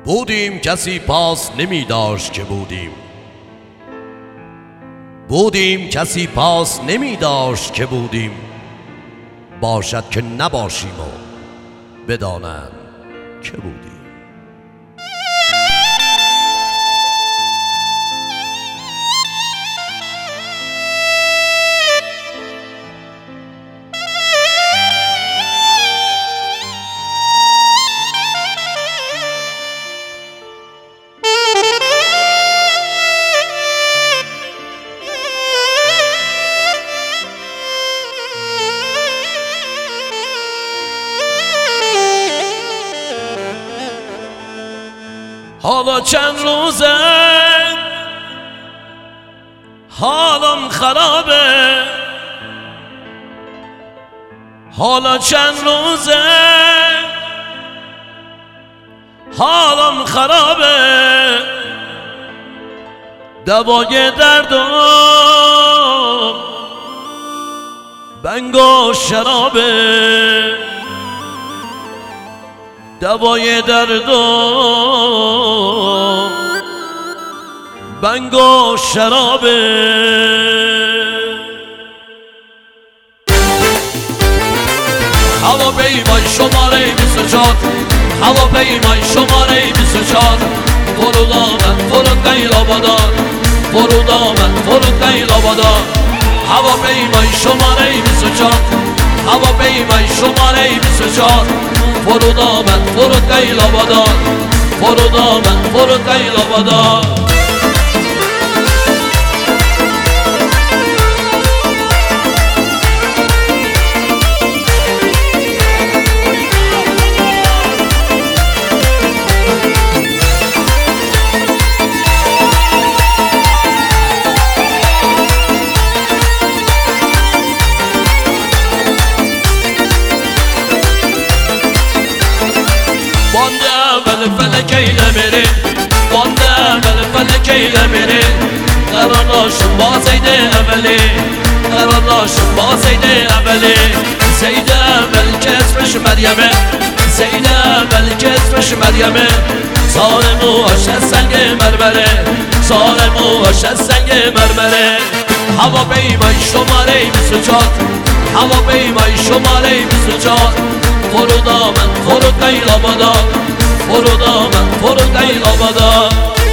بودیم کسی پاس نمی داشت که بودیم، بودیم کسی پاس نمی داشت که بودیم. باشد که نباشیم و بدانم که بودیم. حالا چند روزه حالم خرابه، حالا چند روزه حالم خرابه. دوای دردم بنگ و شرابه، دوای دردم بنگ و شرابه. هواپیمای شماره 24، هواپیمای شماره 24، فرود آمد فرود قیل آبادان، فرود آمد فرود قیل آبادان. هواپیمای شماره 24، هواپیمای شماره 24، فرود آمد فرود قیل آبادان، فرود آمد فرود قیل آبادان. فلکیله میره بانده اول فلکیله میره، قراراشم با زید اولی، قراراشم با زید اولی. زید اول که اسمش مریمه، زید اول که اسمش مریمه، سار موهاش از سنگ مرمره، سار موهاش از سنگ مرمره. هواپیمای شماره 24، هواپیمای شماره 24، فرود آمد فرود قیل آبادان، فرود آمد فرود قیل آبادان.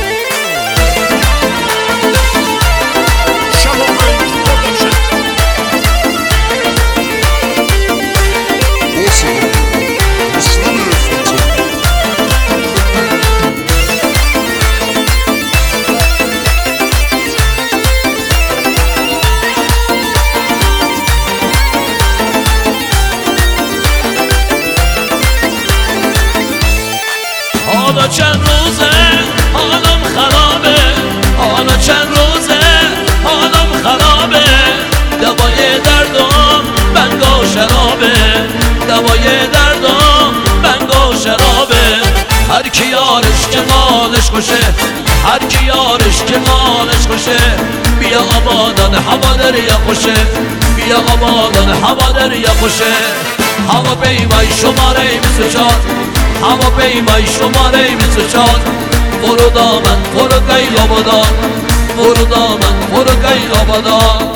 حالا چند روزه حالم خرابه، حالا چند روزه حالم خرابه. دوای دردم بنگ و شرابه، دوای دردم بنگ و شرابه. هر کی یارش که مالش خوشه، هر کی یارش که مالش خوشه، بیا آبادان هوا دریا خوشه، بیا آبادان هوا دریا خوشه. هواپیمای شماره 24، هواپیمای شماره 24، فرود آمد فرود قیل آبادان، فرود آمد فرود قیل آبادان.